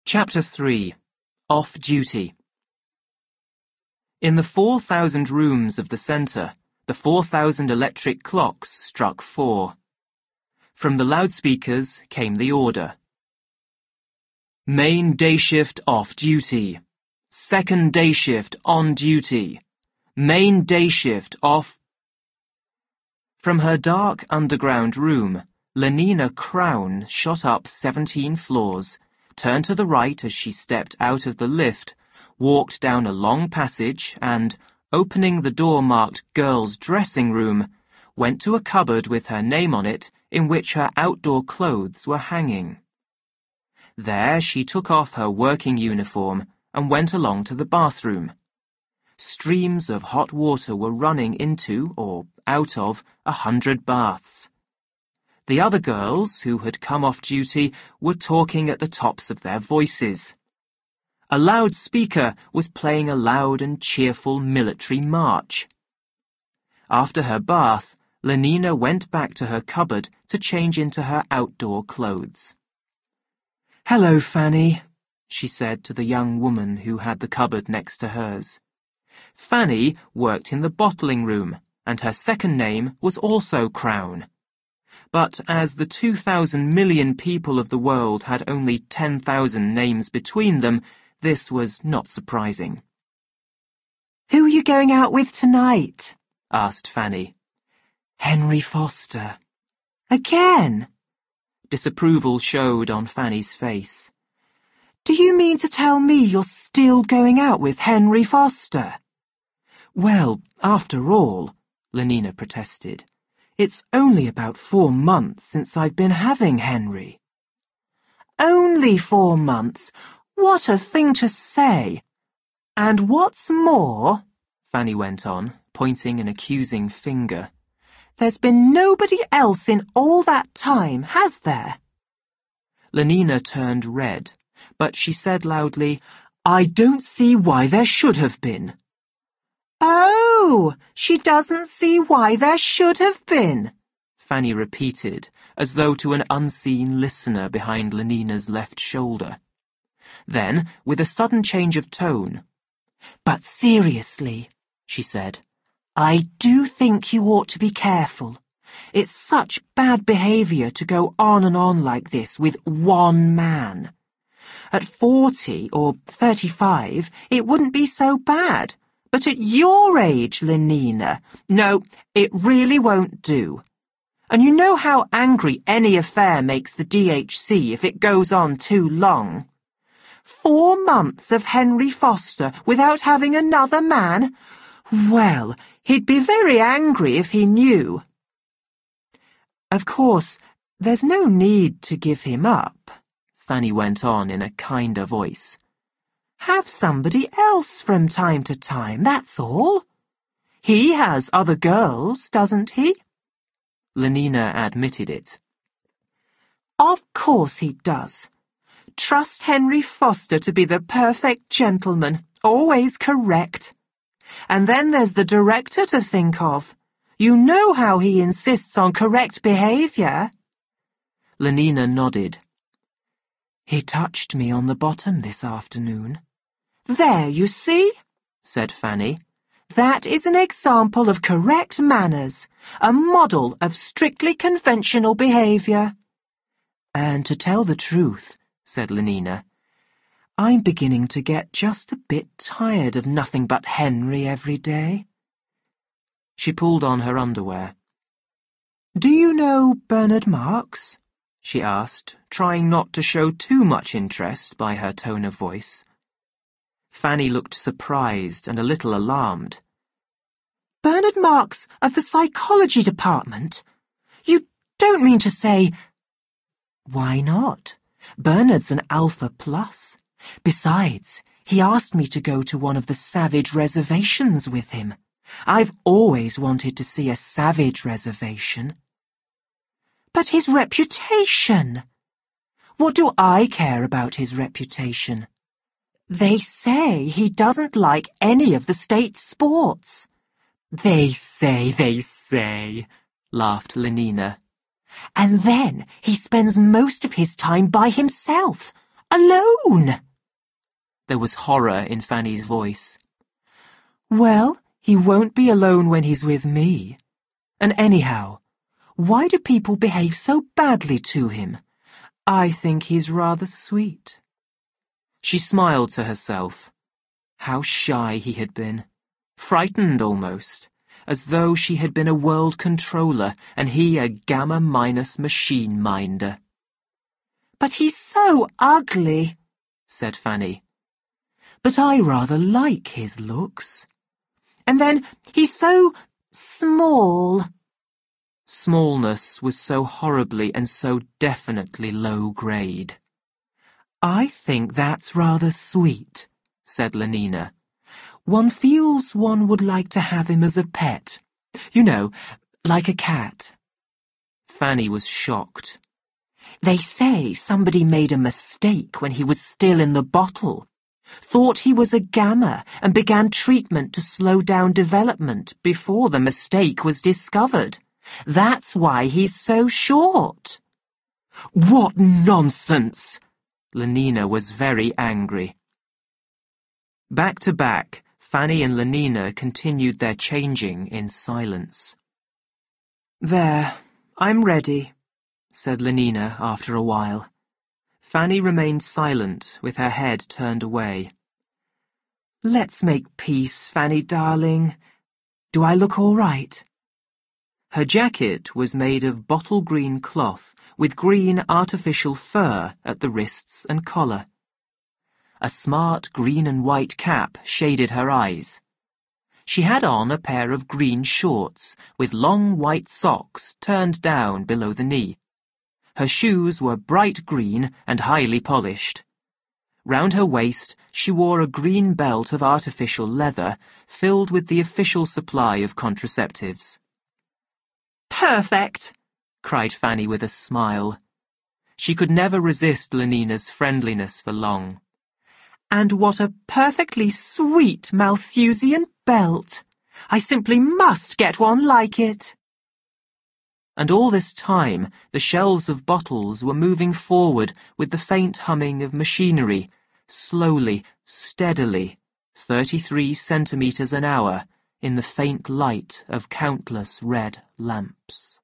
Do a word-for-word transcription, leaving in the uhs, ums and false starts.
Chapter three. Off Duty. In the four thousand rooms of the centre, the four thousand electric clocks struck four. From the loudspeakers came the order. Main day shift off duty. Second day shift on duty. Main day shift off. From her dark underground room, Lenina Crown shot up seventeen floors, turned to the right as she stepped out of the lift, walked down a long passage and, opening the door marked Girls' Dressing Room, went to a cupboard with her name on it in which her outdoor clothes were hanging. There she took off her working uniform and went along to the bathroom. Streams of hot water were running into, or out of, a hundred baths. The other girls, who had come off duty, were talking at the tops of their voices. A loudspeaker was playing a loud and cheerful military march. After her bath, Lenina went back to her cupboard to change into her outdoor clothes. "Hello, Fanny," she said to the young woman who had the cupboard next to hers. Fanny worked in the bottling room, and her second name was also Crown. But as the two thousand million people of the world had only ten thousand names between them, this was not surprising. "Who are you going out with tonight?" asked Fanny. "Henry Foster." "Again?" Disapproval showed on Fanny's face. "Do you mean to tell me you're still going out with Henry Foster?" "Well, after all," Lenina protested, "it's only about four months since I've been having Henry." "Only four months? What a thing to say! And what's more," Fanny went on, pointing an accusing finger, "there's been nobody else in all that time, has there?" Lenina turned red, but she said loudly, "I don't see why there should have been." "Oh, she doesn't see why there should have been," Fanny repeated, as though to an unseen listener behind Lenina's left shoulder. Then, with a sudden change of tone, "But seriously," she said, "I do think you ought to be careful. It's such bad behaviour to go on and on like this with one man. At forty or thirty-five, it wouldn't be so bad. But at your age, Lenina, no, it really won't do. And you know how angry any affair makes the D H C if it goes on too long. Four months of Henry Foster without having another man? Well, he'd be very angry if he knew." "Of course, there's no need to give him up," Fanny went on in a kinder voice. "Have somebody else from time to time, that's all. He has other girls, doesn't he?" Lenina admitted it. "Of course he does. Trust Henry Foster to be the perfect gentleman, always correct. And then there's the director to think of. You know how he insists on correct behaviour." Lenina nodded. "He touched me on the bottom this afternoon." "There, you see," said Fanny. "That is an example of correct manners, a model of strictly conventional behaviour." "And to tell the truth," said Lenina, "I'm beginning to get just a bit tired of nothing but Henry every day." She pulled on her underwear. "Do you know Bernard Marx?" she asked, trying not to show too much interest by her tone of voice. Fanny looked surprised and a little alarmed. "Bernard Marx of the psychology department? You don't mean to say—" "Why not? Bernard's an Alpha Plus. Besides, he asked me to go to one of the Savage reservations with him. I've always wanted to see a Savage reservation." "But his reputation! What do I care about his reputation? They say he doesn't like any of the state sports." "They say, they say," laughed Lenina. "And then he spends most of his time by himself. Alone! There was horror in Fanny's voice. Well, he won't be alone when he's with me. And anyhow, why do people behave so badly to him? I think he's rather sweet. She smiled to herself. How shy he had been. Frightened almost, as though she had been a world controller and he a gamma-minus machine minder. But he's so ugly, said Fanny. But I rather like his looks. And then he's so small. Smallness was so horribly and so definitely low grade. I think that's rather sweet, said Lenina. One feels one would like to have him as a pet. You know, like a cat. Fanny was shocked. They say somebody made a mistake when he was still in the bottle. Thought he was a gamma and began treatment to slow down development before the mistake was discovered. That's why he's so short. What nonsense! Lenina was very angry. Back to back, Fanny and Lenina continued their changing in silence. There, I'm ready, said Lenina after a while. Fanny remained silent, with her head turned away. Let's make peace, Fanny darling. Do I look all right? Her jacket was made of bottle green cloth with green artificial fur at the wrists and collar. A smart green and white cap shaded her eyes. She had on a pair of green shorts with long white socks turned down below the knee. Her shoes were bright green and highly polished. Round her waist she wore a green belt of artificial leather filled with the official supply of contraceptives. Perfect! cried Fanny with a smile. She could never resist Lenina's friendliness for long. And what a perfectly sweet Malthusian belt! I simply must get one like it. And all this time the shelves of bottles were moving forward with the faint humming of machinery, slowly, steadily, thirty-three centimetres an hour, in the faint light of countless red lamps.